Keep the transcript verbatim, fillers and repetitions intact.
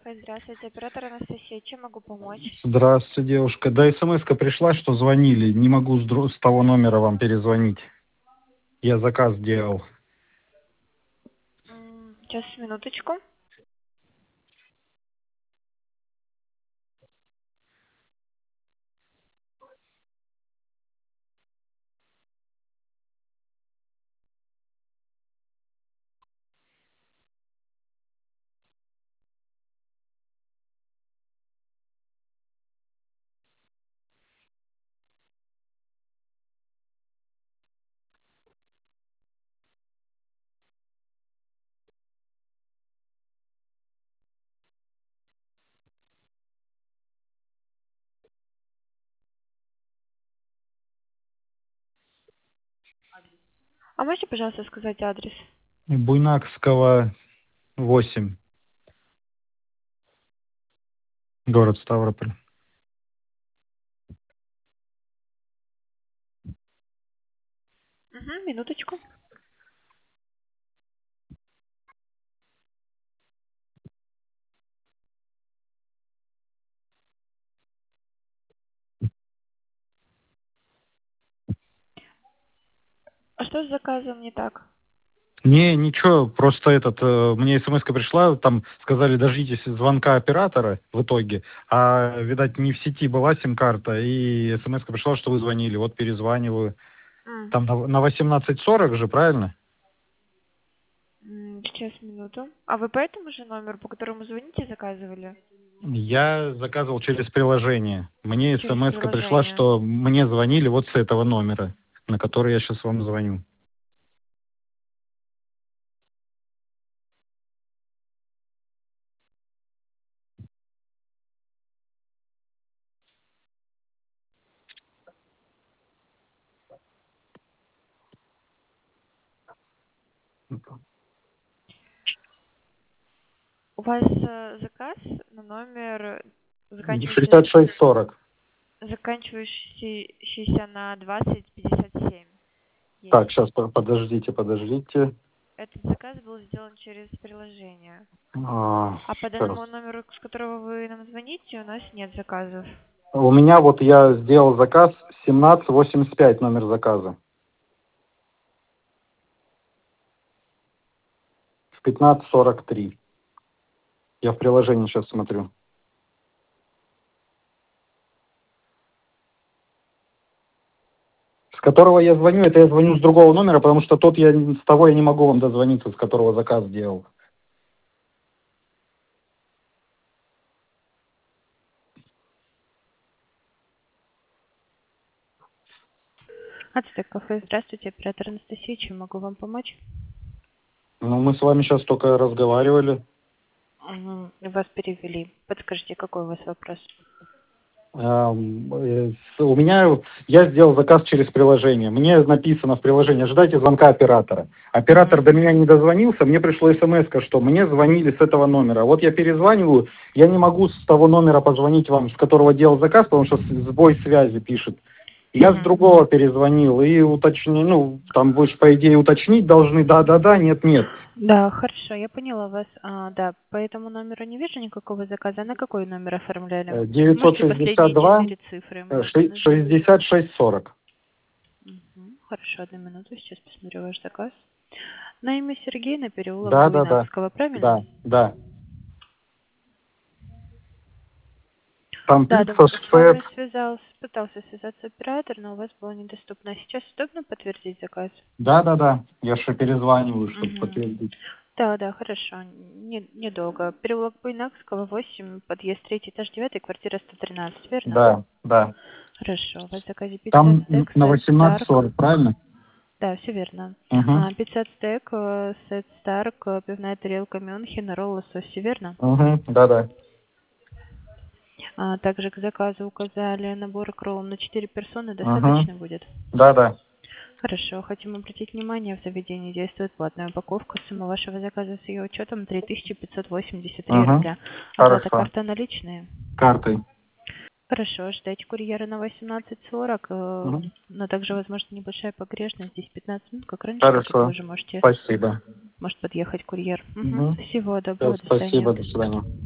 кафе. Здравствуйте, оператор Анастасия. Чем могу помочь? Здравствуйте, девушка. Да, смс-ка пришла, что звонили. Не могу с, дру- с того номера вам перезвонить. Я заказ делал. М, Сейчас, минуточку. А можете, пожалуйста, сказать адрес? Буйнакского, восемь. Город Ставрополь. Угу, минуточку. А что с заказом не так? Не, ничего, просто этот, э, мне смс-ка пришла, там сказали, дождитесь звонка оператора в итоге, а, видать, не в сети была сим-карта, и смс-ка пришла, что вы звонили, вот перезваниваю. М, Там на, на восемнадцать сорок же, правильно? м, Сейчас, минуту. А вы по этому же номеру, по которому звоните, заказывали? Я заказывал через приложение. Мне Через смс-ка пришла, приложение. что мне звонили вот с этого номера, на который я сейчас вам звоню. У вас э, заказ на номер, заканчивающийся, шестьдесят шесть сорок. заканчивающийся на двадцать пятьдесят семь. Так, Есть. сейчас подождите, подождите. Этот заказ был сделан через приложение. А, А по щас. данному номеру, с которого вы нам звоните, у нас нет заказов. У меня вот я сделал заказ семнадцать восемьдесят пять номер заказа. В пятнадцать сорок три. Я в приложении сейчас смотрю. С которого я звоню, это я звоню с другого номера, потому что тот я с того я не могу вам дозвониться, с которого заказ делал. Ацтек кафе. Здравствуйте, оператор Анастасия. Чем могу вам помочь? Ну, мы с вами сейчас только разговаривали. Мгм. Вас перевели. Подскажите, какой у вас вопрос? Ам, э, с- У меня, я сделал заказ через приложение. Мне написано в приложении, ожидайте звонка оператора. Оператор Мгм. до меня не дозвонился, мне пришло смс, что мне звонили с этого номера. Вот я перезваниваю, я не могу с того номера позвонить вам, с которого делал заказ, потому что с- сбой связи пишет. Я с Мгм. другого перезвонил и уточнил, ну, там вы же, по идее, уточнить должны, да-да-да, нет-нет. Да, хорошо, я поняла вас. А, да, по этому номеру не вижу никакого заказа. А на какой номер оформляли? Э, Можете последние девятьсот шестьдесят два четыре цифры э, мне ши- назвать? шестьдесят шесть сорок. Мгм. Хорошо, одну минуту, сейчас посмотрю ваш заказ. На имя Сергей, на переулок Да-да-да, Буйнакского, правильно? да, да. Там Да, пицца, с швед. вами связался, пытался связаться оператор, но у вас было недоступно. А сейчас удобно подтвердить заказ? Да-да-да, я же перезваниваю, чтобы Угу. подтвердить. Да, да, хорошо. Не, недолго. Переулок Буйнакского, восемь, подъезд третий, этаж девятый, квартира сто тринадцать, верно? Да, да. Хорошо. У вас в заказе пицца Там м, стек, на сет восемнадцать Старк. сорок, правильно? Да, все верно. Угу. А, пицца стек, э, сет Старк, э, пивная тарелка Мюнхен, ролл лосося, верно? Угу, да-да. А, также к заказу указали набор кроллом на четыре персоны, Угу, достаточно будет? да-да. Хорошо. Хотим обратить внимание, в заведении действует платная упаковка. Сумма вашего заказа с ее учетом три тысячи пятьсот восемьдесят три Угу, рубля. Оплата хорошо. карта наличные. Картой. Хорошо. Ждайте курьера на восемнадцать сорок, э, Угу. но также возможно небольшая погрешность. Здесь пятнадцать минут, как раньше, так и Хорошо. позже можете, Спасибо. может подъехать курьер. Мгм. Угу. Всего Всё, доброго. До свидания. спасибо, до свидания.